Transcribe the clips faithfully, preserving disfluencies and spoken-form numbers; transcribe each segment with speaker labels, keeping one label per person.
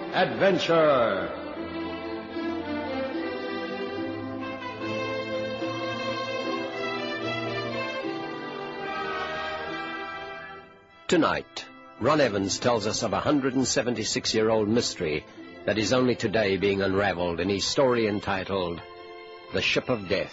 Speaker 1: adventure. Tonight, Ron Evans tells us of a one hundred seventy-six-year-old mystery that is only today being unraveled in his story entitled The Ship of Death.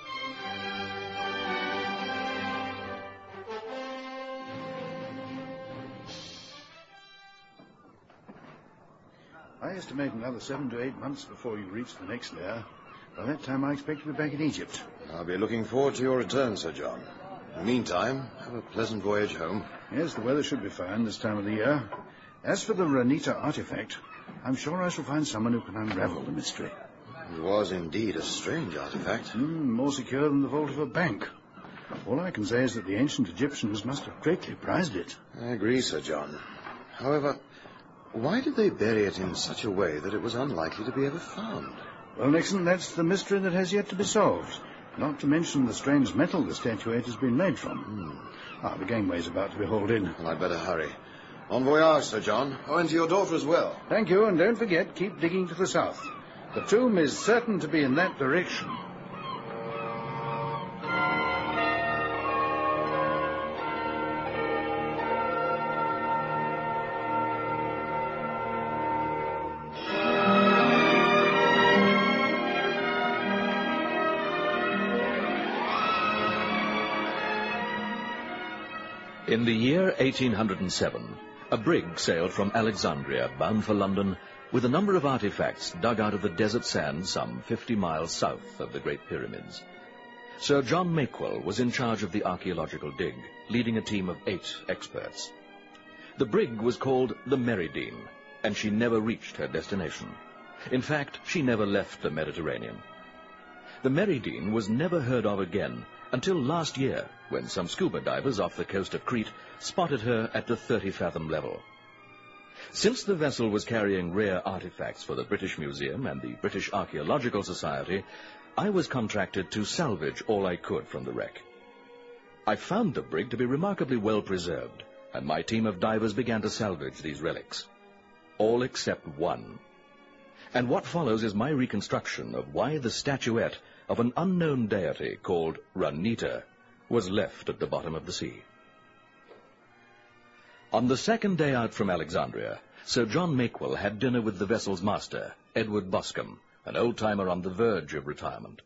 Speaker 2: I estimate another seven to eight months before you reach the next layer. By that time, I expect to be back in Egypt.
Speaker 3: I'll be looking forward to your return, Sir John. In the meantime, have a pleasant voyage home.
Speaker 2: Yes, the weather should be fine this time of the year. As for the Ranita artifact, I'm sure I shall find someone who can unravel the mystery.
Speaker 3: It was indeed a strange artifact.
Speaker 2: Mm, more secure than the vault of a bank. All I can say is that the ancient Egyptians must have greatly prized it.
Speaker 3: I agree, Sir John. However, why did they bury it in such a way that it was unlikely to be ever found?
Speaker 2: Well, Nixon, that's the mystery that has yet to be solved. Not to mention the strange metal the statuette has been made from.
Speaker 3: Hmm.
Speaker 2: Ah, the gangway's about to be hauled in.
Speaker 3: Well, I'd better hurry. Bon voyage, Sir John. Oh, and to your daughter as well.
Speaker 2: Thank you, and don't forget, keep digging to the south. The tomb is certain to be in that direction.
Speaker 4: In the year eighteen oh seven, a brig sailed from Alexandria, bound for London, with a number of artifacts dug out of the desert sand some fifty miles south of the Great Pyramids. Sir John Makewell was in charge of the archaeological dig, leading a team of eight experts. The brig was called the Meridean, and she never reached her destination. In fact, she never left the Mediterranean. The Meridean was never heard of again until last year, when some scuba divers off the coast of Crete spotted her at the thirty-fathom level. Since the vessel was carrying rare artifacts for the British Museum and the British Archaeological Society, I was contracted to salvage all I could from the wreck. I found the brig to be remarkably well preserved, and my team of divers began to salvage these relics. All except one. And what follows is my reconstruction of why the statuette of an unknown deity called Ranita was left at the bottom of the sea. On the second day out from Alexandria, Sir John Makewell had dinner with the vessel's master, Edward Boscombe, an old-timer on the verge of retirement.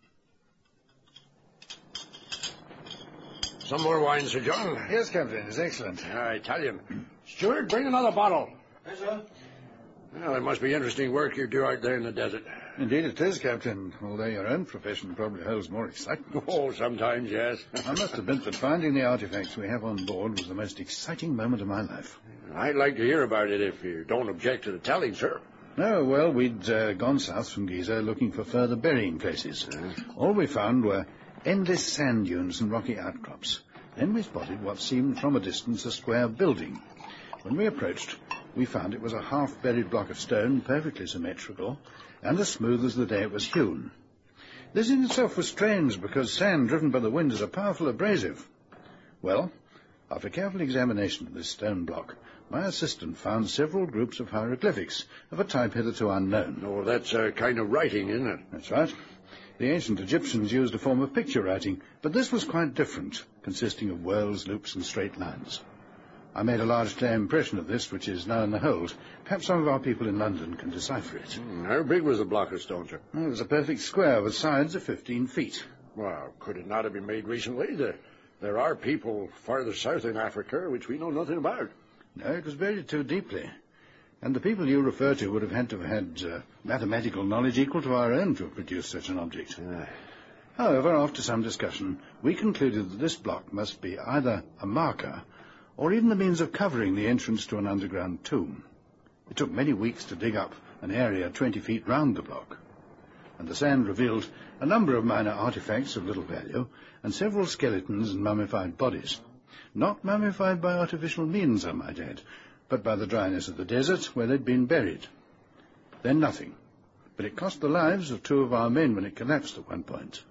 Speaker 5: Some more wine, Sir John?
Speaker 2: Yes, Captain, it's excellent.
Speaker 5: Uh, Italian. Steward, bring another bottle.
Speaker 2: Yes, sir.
Speaker 5: Well, it must be interesting work you do out there in the desert.
Speaker 2: Indeed it is, Captain, although your own profession probably holds more excitement.
Speaker 5: Oh, sometimes, yes.
Speaker 2: I must admit that finding the artifacts we have on board was the most exciting moment of my life.
Speaker 5: I'd like to hear about it if you don't object to the telling, sir.
Speaker 2: No, well, we'd uh, gone south from Giza looking for further burying places.
Speaker 5: Uh.
Speaker 2: All we found were endless sand dunes and rocky outcrops. Then we spotted what seemed from a distance a square building. When we approached, we found it was a half-buried block of stone, perfectly symmetrical, and as smooth as the day it was hewn. This in itself was strange, because sand driven by the wind is a powerful abrasive. Well, after careful examination of this stone block, my assistant found several groups of hieroglyphics of a type hitherto unknown.
Speaker 5: Oh, that's a kind of writing, isn't it?
Speaker 2: That's right. The ancient Egyptians used a form of picture writing, but this was quite different, consisting of whorls, loops, and straight lines. I made a large clear impression of this, which is now in the hold. Perhaps some of our people in London can decipher it.
Speaker 5: Hmm, how big was the block of stone, sir?
Speaker 2: Well, it was a perfect square with sides of fifteen feet.
Speaker 5: Well, could it not have been made recently? There, there are people farther south in Africa which we know nothing about.
Speaker 2: No, it was buried too deeply. And the people you refer to would have had to have had uh, mathematical knowledge equal to our own to have produced such an object.
Speaker 5: Uh.
Speaker 2: However, after some discussion, we concluded that this block must be either a marker or even the means of covering the entrance to an underground tomb. It took many weeks to dig up an area twenty feet round the block, and the sand revealed a number of minor artifacts of little value and several skeletons and mummified bodies. Not mummified by artificial means, I might add, but by the dryness of the desert where they'd been buried. Then nothing, but it cost the lives of two of our men when it collapsed at one point.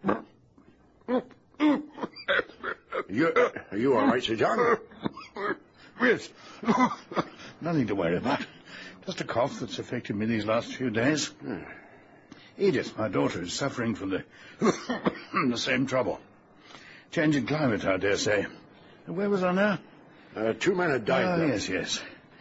Speaker 5: You, are you all right, Sir John?
Speaker 2: Yes. Nothing to worry about. Just a cough that's affected me these last few days.
Speaker 5: Hmm.
Speaker 2: Edith, my daughter, is suffering from the, the same trouble. Change in climate, I dare say. Where was I now?
Speaker 5: Uh, two men had died.
Speaker 2: Ah,
Speaker 5: there.
Speaker 2: yes, yes.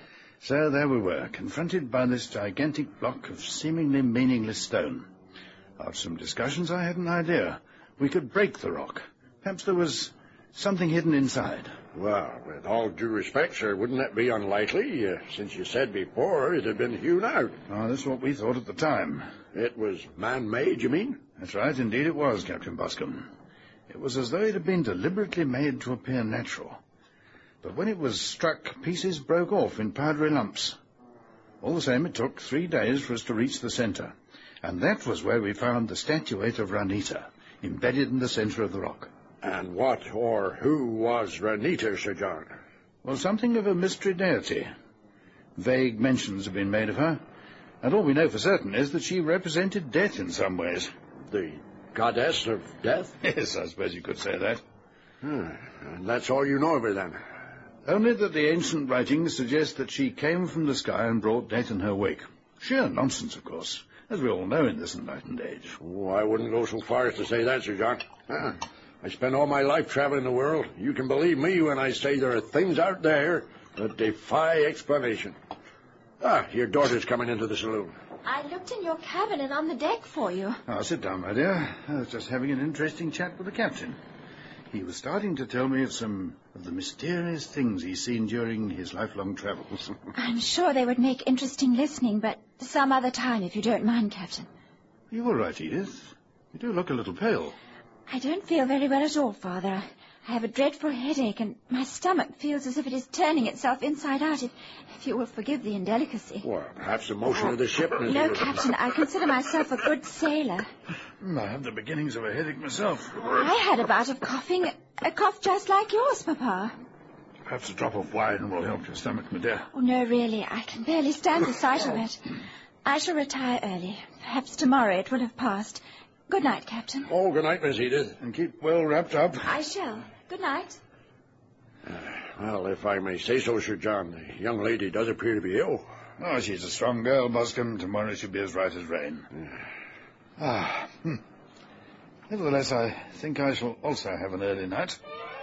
Speaker 2: So there we were, confronted by this gigantic block of seemingly meaningless stone. After some discussions, I had an idea. We could break the rock. Perhaps there was something hidden inside.
Speaker 5: Well, with all due respect, sir, wouldn't that be unlikely, uh, since you said before it had been hewn out?
Speaker 2: Oh, that's what we thought at the time.
Speaker 5: It was man-made, you mean?
Speaker 2: That's right, indeed it was, Captain Boscombe. It was as though it had been deliberately made to appear natural. But when it was struck, pieces broke off in powdery lumps. All the same, it took three days for us to reach the centre, and that was where we found the statuette of Ranita, embedded in the centre of the rock.
Speaker 5: And what or who was Ranita, Sir John?
Speaker 2: Well, something of a mystery deity. Vague mentions have been made of her, and all we know for certain is that she represented death in some ways.
Speaker 5: The goddess of death?
Speaker 2: Yes, I suppose you could say that.
Speaker 5: Hmm. And that's all you know of her, then?
Speaker 2: Only that the ancient writings suggest that she came from the sky and brought death in her wake. Sheer nonsense, of course, as we all know in this enlightened age.
Speaker 5: Oh, I wouldn't go so far as to say that, Sir John. Huh. I spent all my life traveling the world. You can believe me when I say there are things out there that defy explanation. Ah, your daughter's coming into the saloon.
Speaker 6: I looked in your cabin and on the deck for you.
Speaker 2: Ah, sit down, my dear. I was just having an interesting chat with the captain. He was starting to tell me of some of the mysterious things he's seen during his lifelong travels.
Speaker 6: I'm sure they would make interesting listening, but some other time, if you don't mind, Captain.
Speaker 2: Are you all right, Edith? You do look a little pale.
Speaker 6: I don't feel very well at all, Father. I have a dreadful headache, and my stomach feels as if it is turning itself inside out, if, if you will forgive the indelicacy.
Speaker 5: Well, perhaps the motion of the ship...
Speaker 6: No, Captain, I consider myself a good sailor.
Speaker 2: I have the beginnings of a headache myself.
Speaker 6: I had a bout of coughing, a cough just like yours, Papa.
Speaker 2: Perhaps a drop of wine will help your stomach, my dear.
Speaker 6: Oh, no, really, I can barely stand the sight of it. I shall retire early. Perhaps tomorrow it will have passed. Good night, Captain.
Speaker 5: Oh, good night, Miss Edith.
Speaker 2: And keep well wrapped up.
Speaker 6: I shall. Good night.
Speaker 5: Uh, well, if I may say so, Sir John, the young lady does appear to be ill.
Speaker 2: Oh, she's a strong girl, Boscombe. Tomorrow she'll be as right as rain. ah, hmm. Nevertheless, I think I shall also have an early night.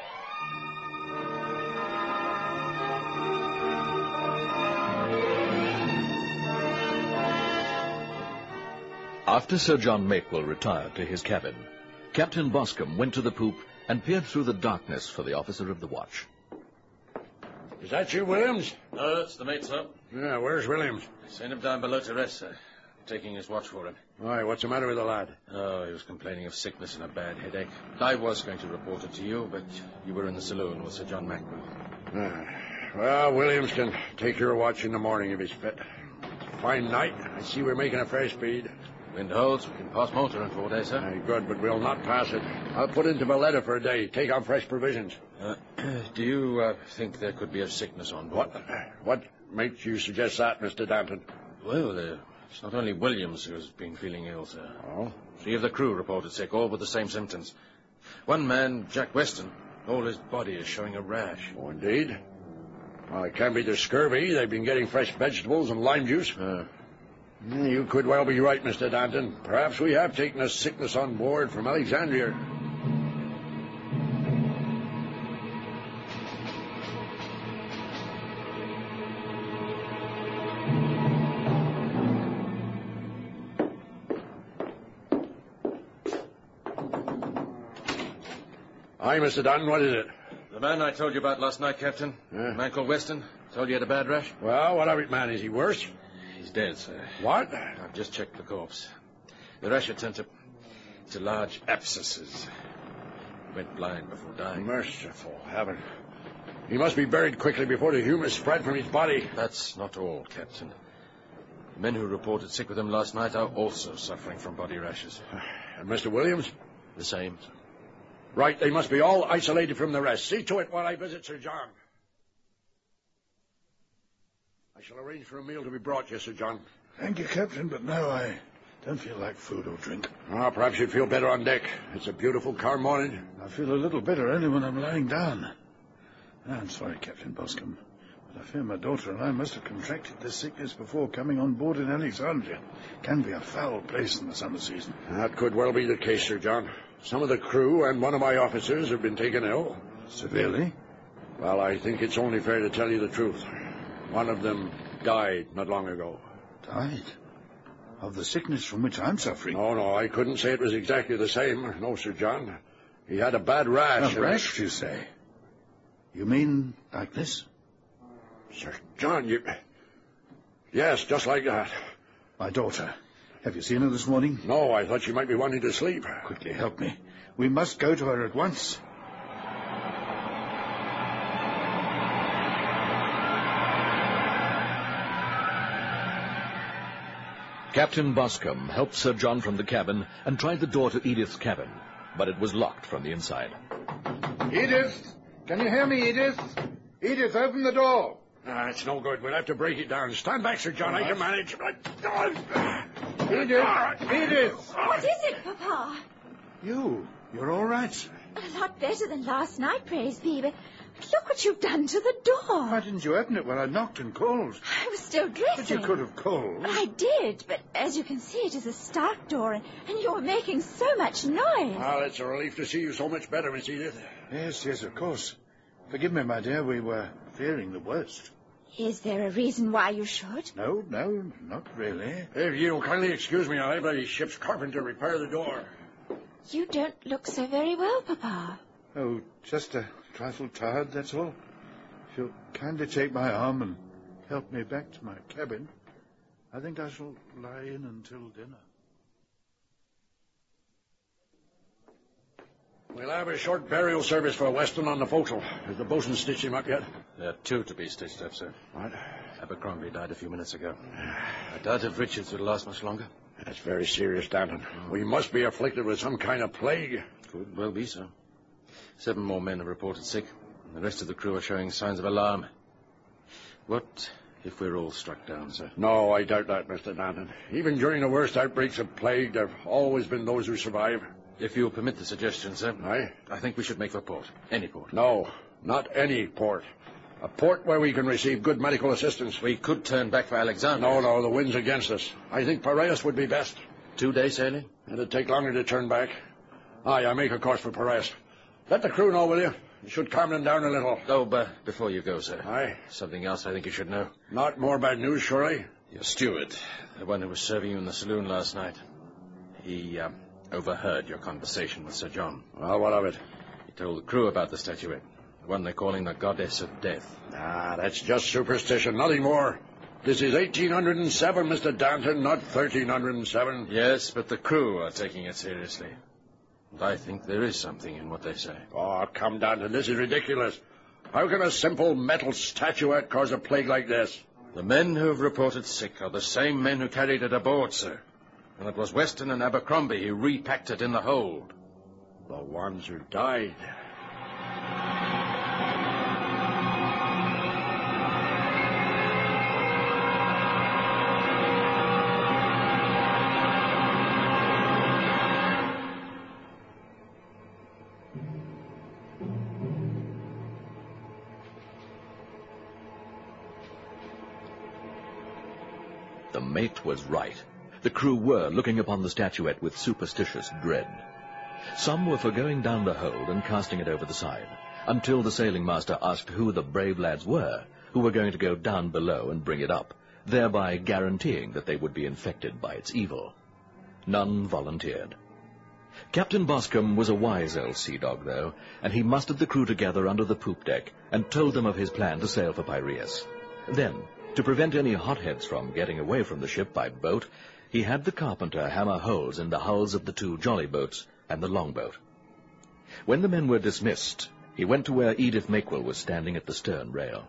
Speaker 4: After Sir John Makewell retired to his cabin, Captain Boscombe went to the poop and peered through the darkness for the officer of the watch.
Speaker 5: Is that you, Williams?
Speaker 7: No, that's the mate, sir.
Speaker 5: Yeah, where's Williams?
Speaker 7: Send him down below to rest, sir. I'm taking his watch for him.
Speaker 5: Why, what's the matter with the lad?
Speaker 7: Oh, he was complaining of sickness and a bad headache. I was going to report it to you, but you were in the saloon with Sir John Makewell.
Speaker 5: Ah, well, Williams can take your watch in the morning if he's fit. It's a fine night. I see we're making a fair speed.
Speaker 7: Wind holds. We can pass Malta in four days, sir.
Speaker 5: Aye, good, but we'll not pass it. I'll put into Valletta for a day, take on fresh provisions.
Speaker 7: Uh, do you uh, think there could be a sickness on board?
Speaker 5: What, what makes you suggest that, Mister Danton?
Speaker 7: Well, uh, it's not only Williams who's been feeling ill, sir.
Speaker 5: Oh?
Speaker 7: Three of the crew reported sick, all with the same symptoms. One man, Jack Weston, all his body is showing a rash.
Speaker 5: Oh, indeed? Well, it can't be the scurvy. They've been getting fresh vegetables and lime juice.
Speaker 7: Uh,
Speaker 5: You could well be right, Mister Danton. Perhaps we have taken a sickness on board from Alexandria. Aye, Mister Danton, what is it?
Speaker 7: the man I told you about last night, Captain.
Speaker 5: Yeah.
Speaker 7: A man called Weston. Told you he had a bad rash.
Speaker 5: Well, what of it, man? Is he worse?
Speaker 7: He's dead, sir.
Speaker 5: What?
Speaker 7: I've just checked the corpse. The rash had turned to, to large abscesses. He went blind before dying.
Speaker 5: Merciful heaven. He must be buried quickly before the humours spread from his body.
Speaker 7: That's not all, Captain. The men who reported sick with him last night are also suffering from body rashes.
Speaker 5: And Mister Williams?
Speaker 7: The same.
Speaker 5: Right, they must be all isolated from the rest. See to it while I visit Sir John. I shall arrange for a meal to be brought you, Sir John.
Speaker 2: Thank you, Captain, but now I don't feel like food or drink.
Speaker 5: Ah, perhaps you'd feel better on deck. It's a beautiful calm morning.
Speaker 2: I feel a little better only when I'm lying down. I'm sorry, Captain Boscombe. I fear my daughter and I must have contracted this sickness before coming on board in Alexandria. Can be a foul place in the summer season.
Speaker 5: That could well be the case, Sir John. Some of the crew and one of my officers have been taken ill.
Speaker 2: Severely?
Speaker 5: Well, I think it's only fair to tell you the truth. One of them died not long ago.
Speaker 2: Died? Of the sickness from which I'm suffering?
Speaker 5: No, no, I couldn't say it was exactly the same. No, Sir John. He had a bad rash.
Speaker 2: A rash, you say? You mean like this?
Speaker 5: Sir John, you... Yes, just like that.
Speaker 2: My daughter. Have you seen her this morning?
Speaker 5: No, I thought she might be wanting to sleep.
Speaker 2: Quickly, help me. We must go to her at once.
Speaker 4: Captain Boscombe helped Sir John from the cabin and tried the door to Edith's cabin, but it was locked from the inside.
Speaker 2: Edith! Can you hear me, Edith? Edith, open the door.
Speaker 5: Ah, it's no good. We'll have to break it down. Stand back, Sir John. I can manage.
Speaker 2: Edith! Edith!
Speaker 6: What is it, Papa?
Speaker 2: You. You're all right.
Speaker 6: A lot better than last night, praise be, but look what you've done to the door.
Speaker 2: Why didn't you open it when I knocked and called?
Speaker 6: I was still dressing.
Speaker 2: But you could have called.
Speaker 6: I did, but as you can see, it is a stark door, and, and you were making so much noise.
Speaker 5: Well, it's a relief to see you so much better, Miss Edith.
Speaker 2: Yes, yes, of course. Forgive me, my dear, we were fearing the worst.
Speaker 6: Is there a reason why you should?
Speaker 2: No, no, not really.
Speaker 5: If you'll kindly excuse me, I'll have the ship's carpenter repair the door.
Speaker 6: You don't look so very well, Papa.
Speaker 2: Oh, just a trifle tired, that's all. If you'll kindly take my arm and help me back to my cabin, I think I shall lie in until dinner.
Speaker 5: We'll have a short burial service for Weston on the forecastle. Has the bosun stitched him up yet?
Speaker 7: There are two to be stitched up, sir.
Speaker 5: What?
Speaker 7: Abercrombie died a few minutes ago. I doubt if Richards would last much longer.
Speaker 5: That's very serious, Danton. We must be afflicted with some kind of plague.
Speaker 7: Could well be so. Seven more men have reported sick, and the rest of the crew are showing signs of alarm. What if we're all struck down, sir?
Speaker 5: No, I doubt that, Mister Danton. Even during the worst outbreaks of plague, there have always been those who survive.
Speaker 7: If you'll permit the suggestion, sir.
Speaker 5: Aye?
Speaker 7: I think we should make for port. Any port.
Speaker 5: No, not any port. A port where we can receive good medical assistance.
Speaker 7: We could turn back for Alexandria.
Speaker 5: No, no, the wind's against us. I think Piraeus would be best.
Speaker 7: Two days sailing?
Speaker 5: It'd take longer to turn back. Aye, I make a course for Piraeus. Let the crew know, will you? It should calm them down a little.
Speaker 7: Oh, but before you go, sir.
Speaker 5: Aye?
Speaker 7: Something else I think you should know.
Speaker 5: Not more bad news, surely?
Speaker 7: Your steward, the one who was serving you in the saloon last night. He, uh, overheard your conversation with Sir John.
Speaker 5: Well, what of it?
Speaker 7: He told the crew about the statuette, the one they're calling the Goddess of Death.
Speaker 5: Ah, that's just superstition, nothing more. This is eighteen oh seven, Mister Danton, not thirteen oh seven.
Speaker 7: Yes, but the crew are taking it seriously. And I think there is something in what they say.
Speaker 5: Oh, come, Danton, this is ridiculous. How can a simple metal statuette cause a plague like this?
Speaker 7: The men who have reported sick are the same men who carried it aboard, sir. And it was Weston and Abercrombie who repacked it in the hold.
Speaker 5: The ones who died.
Speaker 4: The mate was right. The crew were looking upon the statuette with superstitious dread. Some were for going down the hold and casting it over the side, until the sailing master asked who the brave lads were who were going to go down below and bring it up, thereby guaranteeing that they would be infected by its evil. None volunteered. Captain Boscombe was a wise old sea dog, though, and he mustered the crew together under the poop deck and told them of his plan to sail for Piraeus. Then, to prevent any hotheads from getting away from the ship by boat, he had the carpenter hammer holes in the hulls of the two jolly boats and the longboat. When the men were dismissed, he went to where Edith Makewill was standing at the stern rail.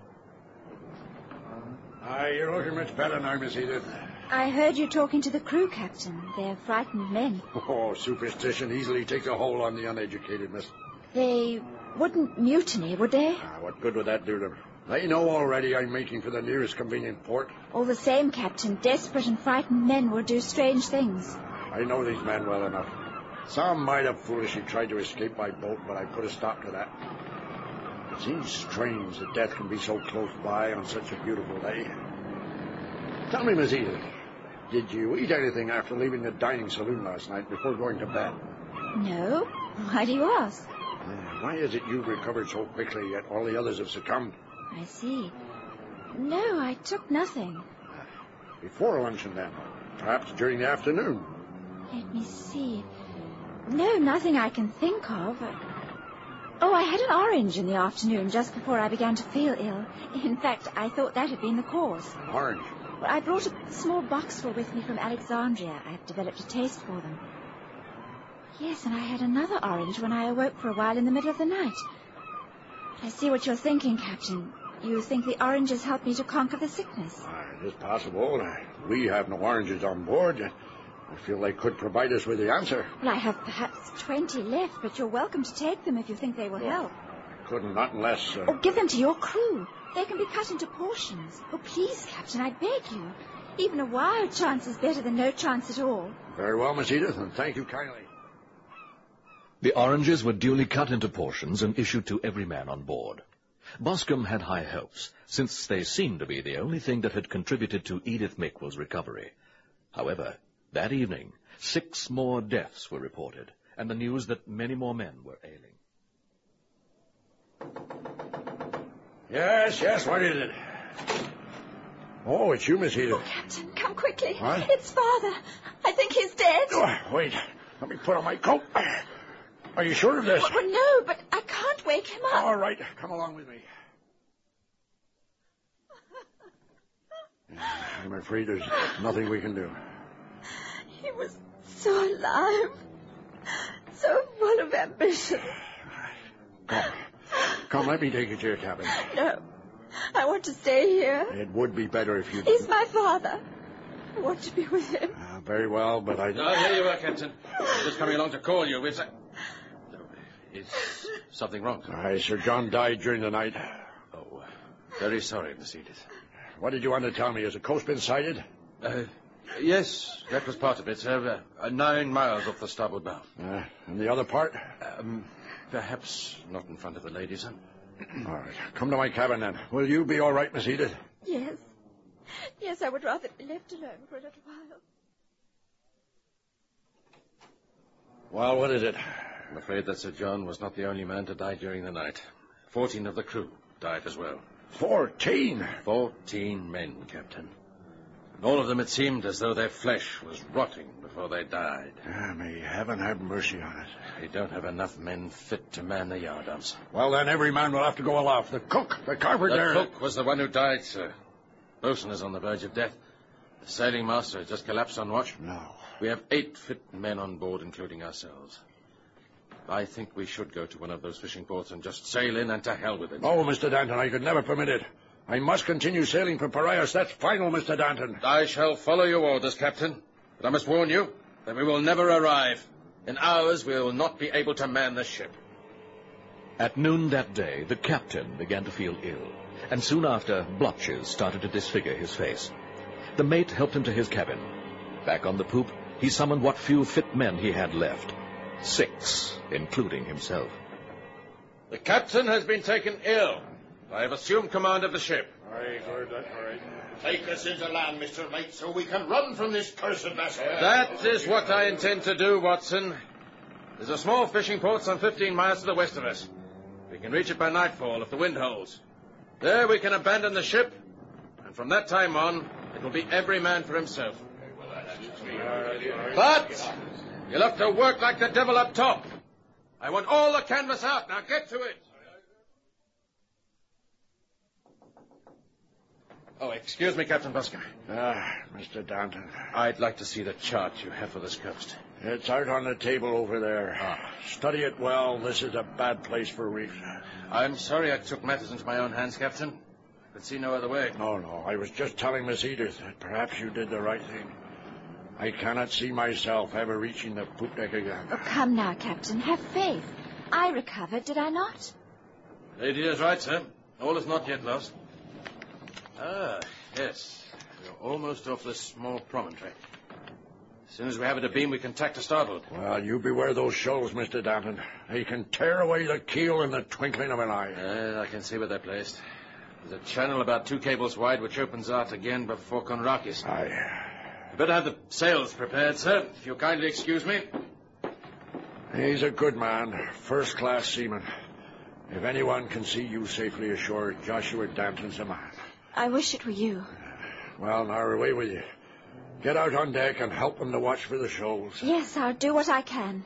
Speaker 5: Aye, you're looking much better now, Miss Edith.
Speaker 6: I heard you talking to the crew, Captain. They're frightened men.
Speaker 5: Oh, superstition easily takes a hold on the uneducated, miss.
Speaker 6: They wouldn't mutiny, would they?
Speaker 5: Ah, what good would that do them? They know already I'm making for the nearest convenient port.
Speaker 6: All the same, Captain, desperate and frightened men will do strange things.
Speaker 5: I know these men well enough. Some might have foolishly tried to escape by boat, but I put a stop to that. seems strange that death can be so close by on such a beautiful day. Tell me, Miss Edith, did you eat anything after leaving the dining saloon last night before going to bed?
Speaker 6: No. Why do you ask?
Speaker 5: Uh, why is it you've recovered so quickly, yet all the others have succumbed?
Speaker 6: I see. No, I took nothing.
Speaker 5: Before luncheon, then? Perhaps during the afternoon?
Speaker 6: Let me see. No, nothing I can think of. Oh, I had an orange in the afternoon just before I began to feel ill. In fact, I thought that had been the cause.
Speaker 5: An orange?
Speaker 6: Well, I brought a small boxful with me from Alexandria. I've developed a taste for them. Yes, and I had another orange when I awoke for a while in the middle of the night. I see what you're thinking, Captain. You think the oranges helped me to conquer the sickness?
Speaker 5: Uh, it is possible. Uh, we have no oranges on board. I feel they could provide us with the answer.
Speaker 6: Well, I have perhaps twenty left, but you're welcome to take them if you think they will
Speaker 5: oh,
Speaker 6: help.
Speaker 5: I couldn't, not unless... Uh...
Speaker 6: Oh, give them to your crew. They can be cut into portions. Oh, please, Captain, I beg you. Even a wild chance is better than no chance at all.
Speaker 5: Very well, Miss Edith, and thank you kindly.
Speaker 4: The oranges were duly cut into portions and issued to every man on board. Boscombe had high hopes, since they seemed to be the only thing that had contributed to Edith Mikewell's recovery. However, that evening, six more deaths were reported, and the news that many more men were ailing.
Speaker 5: Yes, yes, what is it? Oh, it's you, Miss Edith.
Speaker 6: Oh, Captain, come quickly.
Speaker 5: What?
Speaker 6: It's Father. I think he's dead.
Speaker 5: Oh, wait, let me put on my coat. Are you sure of this?
Speaker 6: Oh, no, but I can't wake him up.
Speaker 5: All right, come along with me. I'm afraid there's nothing we can do.
Speaker 6: He was so alive, so full of ambition.
Speaker 5: Come, come, let me take you to your cabin.
Speaker 6: No, I want to stay here.
Speaker 5: It would be better if you...
Speaker 6: He's my father. I want to be with him.
Speaker 5: Uh, very well, but I...
Speaker 7: Oh, here you are, Captain. I'm just coming along to call you. It's... Is something wrong?
Speaker 5: Aye, Sir John died during the night.
Speaker 7: Oh, very sorry, Miss Edith.
Speaker 5: What did you want to tell me? Has the coast been sighted?
Speaker 7: Uh, yes, that was part of it, sir. Uh, nine miles off the starboard bow.
Speaker 5: Uh, and the other part?
Speaker 7: Um, perhaps not in front of the ladies, sir.
Speaker 5: All right, come to my cabin then. Will you be all right, Miss Edith?
Speaker 6: Yes. Yes, I would rather be left alone for a little while.
Speaker 5: Well, what is it?
Speaker 7: I'm afraid that Sir John was not the only man to die during the night. Fourteen of the crew died as well.
Speaker 5: Fourteen?
Speaker 7: Fourteen men, Captain. And all of them, it seemed as though their flesh was rotting before they died.
Speaker 5: Ah, may heaven have mercy on us.
Speaker 7: We don't have enough men fit to man the yardarms.
Speaker 5: Well, then every man will have to go aloft. The cook, the carpenter...
Speaker 7: The cook was the one who died, sir. Bosun is on the verge of death. The sailing master has just collapsed on watch.
Speaker 5: No.
Speaker 7: We have eight fit men on board, including ourselves. I think we should go to one of those fishing ports and just sail in and to hell with it.
Speaker 5: Oh, Mister Danton, I could never permit it. I must continue sailing for Piraeus. That's final, Mister Danton.
Speaker 7: I shall follow your orders, Captain. But I must warn you that we will never arrive. In hours, we will not be able to man the ship.
Speaker 4: At noon that day, the captain began to feel ill, and soon after, blotches started to disfigure his face. The mate helped him to his cabin. Back on the poop, he summoned what few fit men he had left. Six, including himself.
Speaker 7: The captain has been taken ill. I have assumed command of the ship.
Speaker 5: Aye, heard that, all right.
Speaker 8: Take us into land, Mister Mate, so we can run from this cursed vessel.
Speaker 7: That is what I intend to do, Watson. There's a small fishing port some fifteen miles to the west of us. We can reach it by nightfall if the wind holds. There we can abandon the ship, and from that time on, it will be every man for himself. But you'll have to work like the devil up top. I want all the canvas out. Now get to it. Oh, excuse me, Captain Busker.
Speaker 5: Ah, Mister Danton.
Speaker 7: I'd like to see the chart you have for this coast.
Speaker 5: It's out on the table over there.
Speaker 7: Ah.
Speaker 5: Study it well. This is a bad place for reefs.
Speaker 7: I'm sorry I took matters into my own hands, Captain. Could see no other way.
Speaker 5: No, no. I was just telling Miss Edith that perhaps you did the right thing. I cannot see myself ever reaching the poop deck again.
Speaker 6: Oh, come now, Captain. Have faith. I recovered, did I not?
Speaker 7: Lady is right, sir. All is not yet lost. Ah, yes. We're almost off this small promontory. As soon as we have it abeam, we can tack to starboard.
Speaker 5: Well, you beware those shoals, Mister Danton. They can tear away the keel in the twinkling of an eye.
Speaker 7: Uh, I can see where they're placed. There's a channel about two cables wide which opens out again before Conrakis.
Speaker 5: Aye.
Speaker 7: You better have the sails prepared, sir, if you'll kindly excuse me.
Speaker 5: He's a good man, first-class seaman. If anyone can see you safely ashore, Joshua Danton's the man.
Speaker 6: I wish it were you.
Speaker 5: Well, now away with you. Get out on deck and help them to watch for the shoals.
Speaker 6: Yes, I'll do what I can.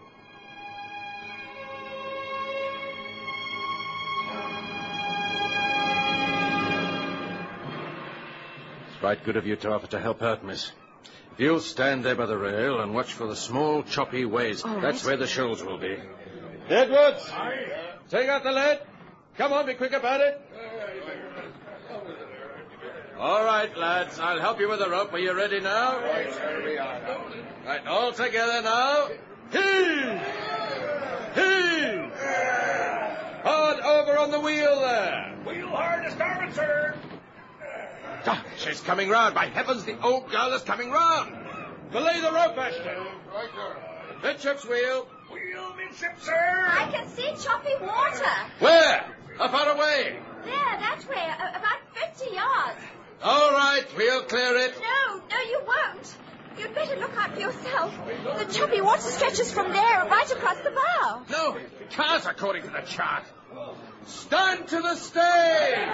Speaker 7: It's right good of you to offer to help out, miss. If you'll stand there by the rail and watch for the small, choppy ways,
Speaker 6: All right.
Speaker 7: That's where the shoals will be. Edwards! Take out the lead. Come on, be quick about it. All right, lads, I'll help you with the rope. Are you ready now? Right, all together now. Heave! Heave! Hard over on the wheel there.
Speaker 9: Wheel hard to starboard, sir.
Speaker 7: Ah, she's coming round. By heavens, the old girl is coming round. Belay the rope, Ashton. Midship's wheel.
Speaker 9: Wheel midship, sir.
Speaker 6: I can see choppy water.
Speaker 7: Where? How far away?
Speaker 6: There, that way, a- about fifty yards.
Speaker 7: All right, we'll clear it.
Speaker 6: No, no, you won't. You'd better look out for yourself. The choppy water stretches from there right across the bow.
Speaker 7: No, it can't according to the chart. Stand to the stage!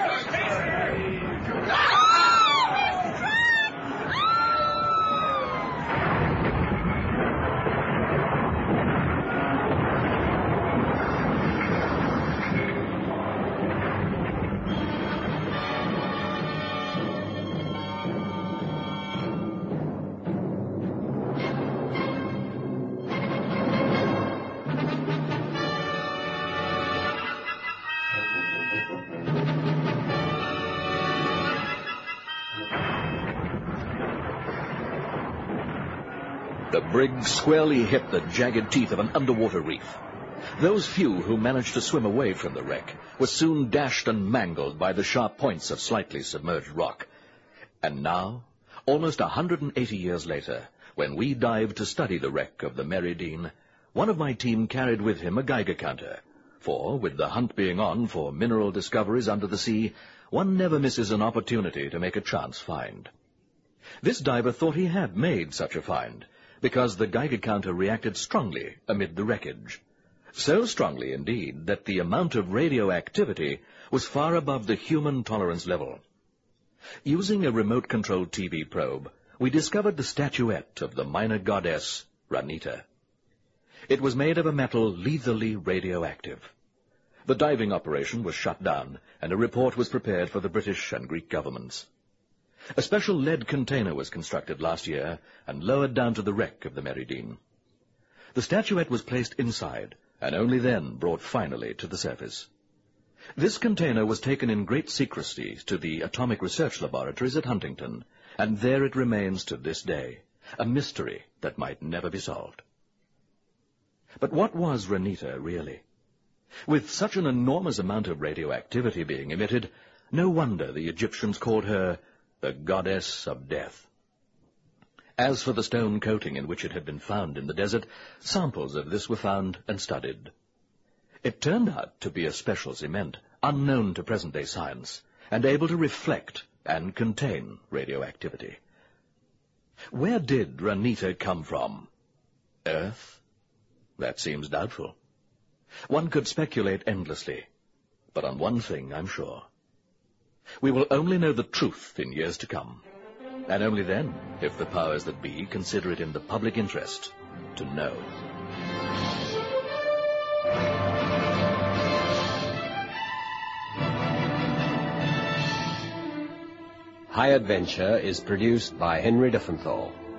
Speaker 4: The brig squarely hit the jagged teeth of an underwater reef. Those few who managed to swim away from the wreck were soon dashed and mangled by the sharp points of slightly submerged rock. And now, almost a hundred and eighty years later, when we dived to study the wreck of the Mary Dean, one of my team carried with him a Geiger counter. For, with the hunt being on for mineral discoveries under the sea, one never misses an opportunity to make a chance find. This diver thought he had made such a find, because the Geiger counter reacted strongly amid the wreckage. So strongly, indeed, that the amount of radioactivity was far above the human tolerance level. Using a remote-controlled T V probe, we discovered the statuette of the minor goddess, Ranita. It was made of a metal lethally radioactive. The diving operation was shut down, and a report was prepared for the British and Greek governments. A special lead container was constructed last year and lowered down to the wreck of the Mary Dean. The statuette was placed inside, and only then brought finally to the surface. This container was taken in great secrecy to the Atomic Research Laboratories at Huntington, and there it remains to this day, a mystery that might never be solved. But what was Ranita really? With such an enormous amount of radioactivity being emitted, no wonder the Egyptians called her the goddess of death. As for the stone coating in which it had been found in the desert, samples of this were found and studied. It turned out to be a special cement, unknown to present-day science, and able to reflect and contain radioactivity. Where did Ranita come from? Earth? That seems doubtful. One could speculate endlessly, but on one thing I'm sure. We will only know the truth in years to come, and only then, if the powers that be consider it in the public interest to know.
Speaker 1: High Adventure is produced by Henry Diffenthal.